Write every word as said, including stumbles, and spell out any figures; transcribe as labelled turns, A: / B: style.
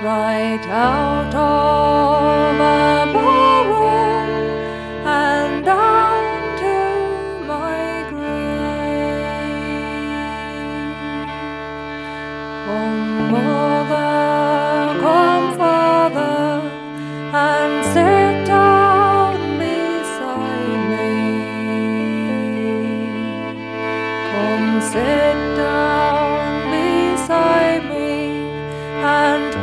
A: right out of a ballroom and down to my grave. Come mother, come father, and sit down beside me. Come sit down beside me and